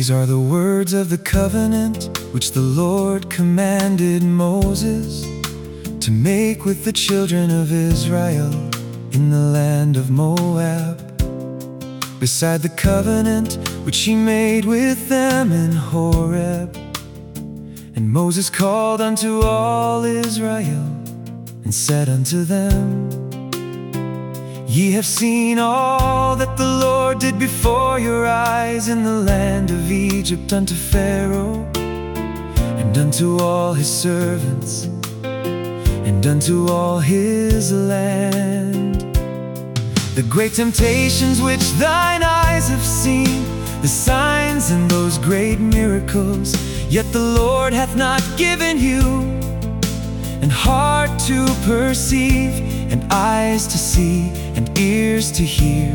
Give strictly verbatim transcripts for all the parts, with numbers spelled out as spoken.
These are the words of the covenant which the Lord commanded Moses to make with the children of Israel in the land of Moab, beside the covenant which he made with them in Horeb. And Moses called unto all Israel and said unto them, Ye have seen all that the Lord did before your eyes in the land of Egypt unto Pharaoh, and unto all his servants, and unto all his land. The great temptations which thine eyes have seen, the signs and those great miracles, yet the Lord hath not given you an heart to perceive, and eyes to see, and ears to hear,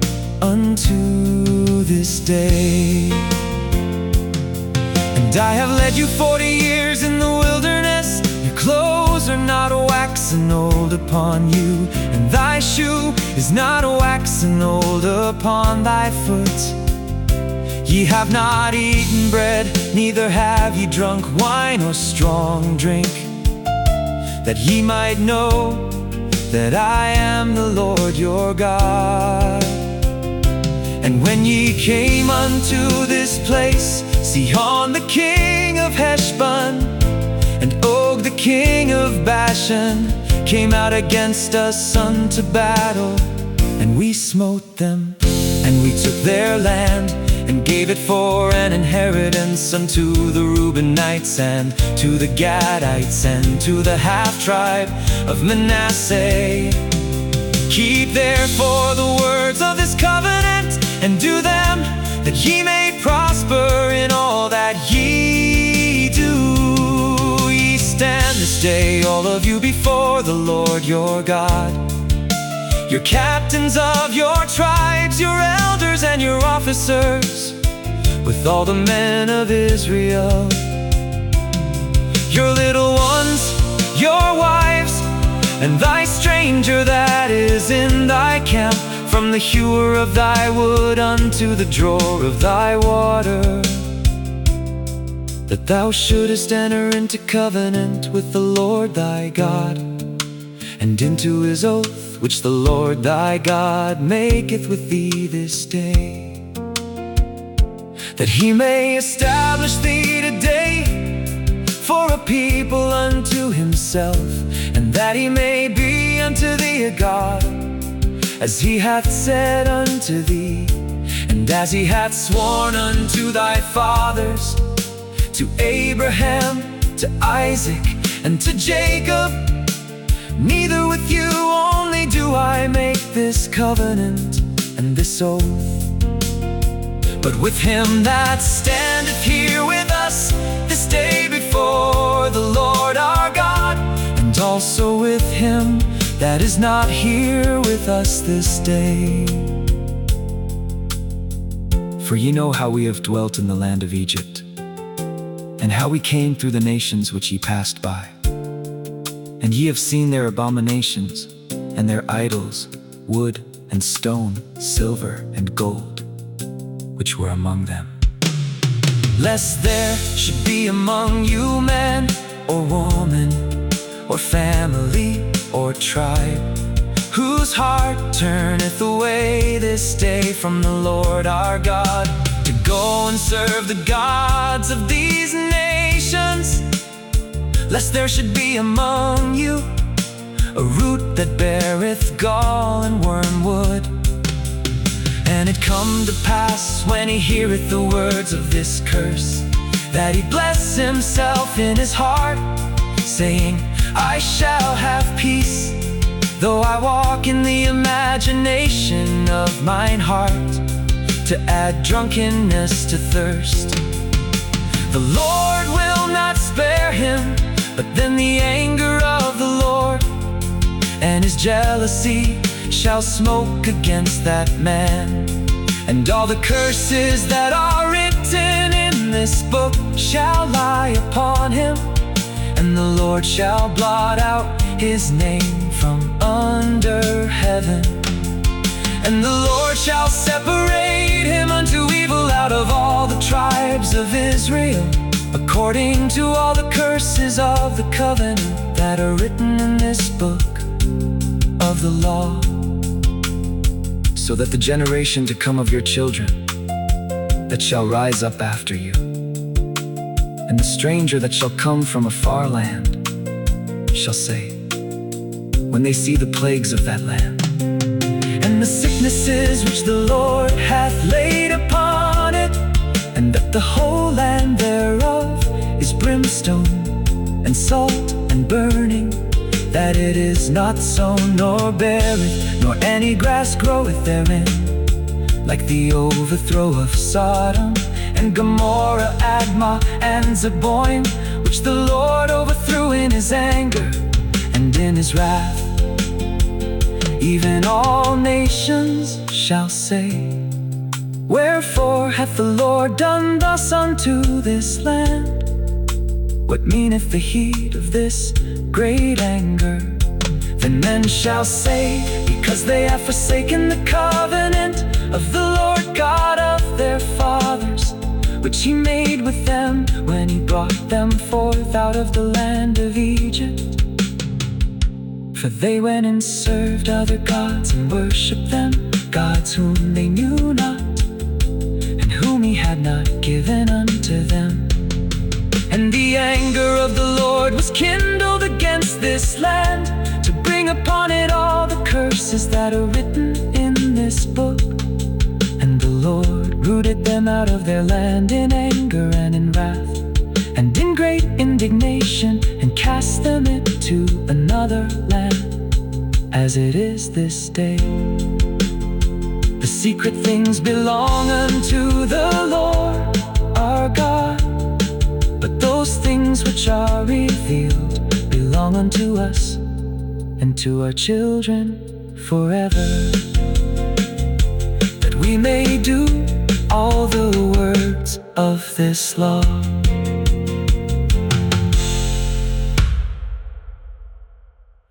unto this day. And I have led you forty years in the wilderness. Your clothes are not waxen old upon you, and thy shoe is not waxen old upon thy foot. Ye have not eaten bread, neither have ye drunk wine or strong drink, that ye might know that I am the Lord your God. And when ye came unto this place, Sihon the king of Heshbon and Og the king of Bashan came out against us unto battle, and we smote them, and we took their land, and gave it for an inheritance unto the Reubenites, and to the Gadites, and to the half-tribe of Manasseh. Keep therefore the words of this covenant, and do them, that ye may prosper in all that ye do. Ye stand this day, all of you, before the Lord your God, your captains of your tribes, your elders and your officers, with all the men of Israel, your little ones, your wives, and thy stranger that is in thy camp, from the hewer of thy wood unto the drawer of thy water, that thou shouldest enter into covenant with the Lord thy God, and into his oath which the Lord thy God maketh with thee this day, that he may establish thee today for a people unto himself, and that he may be unto thee a God, as he hath said unto thee, and as he hath sworn unto thy fathers, to Abraham, to Isaac, and to Jacob. Neither with you only do I make this covenant and this oath, but with him that standeth here with us this day before the Lord our God, and also with him that is not here with us this day. For ye know how we have dwelt in the land of Egypt, and how we came through the nations which ye passed by. And ye have seen their abominations, and their idols, wood and stone, silver and gold, which were among them. Lest there should be among you man, or woman, or family, or tribe, whose heart turneth away this day from the Lord our God, to go and serve the gods of these nations. Lest there should be among you a root that beareth gall and wormwood, and it come to pass, when he heareth the words of this curse, that he bless himself in his heart, saying, I shall have peace, though I walk in the imagination of mine heart, to add drunkenness to thirst. The Lord will not spare him, but then the anger of the Lord and his jealousy shall smoke against that man. And all the curses that are written in this book shall lie upon him, and the Lord shall blot out his name from under heaven. And the Lord shall separate him unto evil out of all the tribes of Israel, according to all the curses of the covenant that are written in this book of the law, so that the generation to come of your children that shall rise up after you, and the stranger that shall come from a far land, shall say, when they see the plagues of that land, and the sicknesses which the Lord hath laid upon it, and that the whole land thereof is brimstone and salt and burning, that it is not sown nor beareth, nor any grass groweth therein, like the overthrow of Sodom and Gomorrah, Admah and Zeboim, which the Lord overthrew in his anger and in his wrath. Even all nations shall say, wherefore hath the Lord done thus unto this land? What meaneth the heat of this great anger? Then men shall say, because they have forsaken the covenant of the Lord God of their fathers, which he made with them when he brought them forth out of the land of Egypt. For they went and served other gods and worshipped them, gods whom they knew not, and whom he had not given unto them. And the anger of the Lord was kindled against this land, to bring upon it all the curses that are written in this book. And the Lord rooted them out of their land in anger and in wrath, and in great indignation, and cast them into another land, as it is this day. The secret things belong unto the Lord our God, but those things which are revealed belong unto us and to our children forever, that we may do all the words of this law.